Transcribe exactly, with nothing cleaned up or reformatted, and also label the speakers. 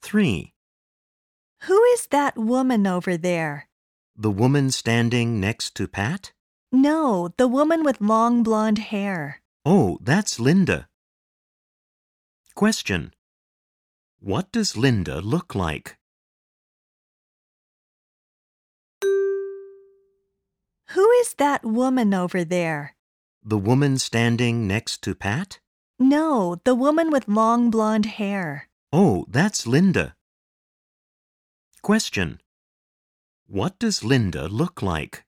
Speaker 1: three.
Speaker 2: Who is that woman over there?
Speaker 1: The woman standing next to Pat?
Speaker 2: No, the woman with long blonde hair.
Speaker 1: Oh, that's Linda. Question. What does Linda look like?
Speaker 2: Who is that woman over there?
Speaker 1: The woman standing next to Pat?
Speaker 2: No, the woman with long blonde hair.
Speaker 1: Oh, that's Linda. Question. What does Linda look like?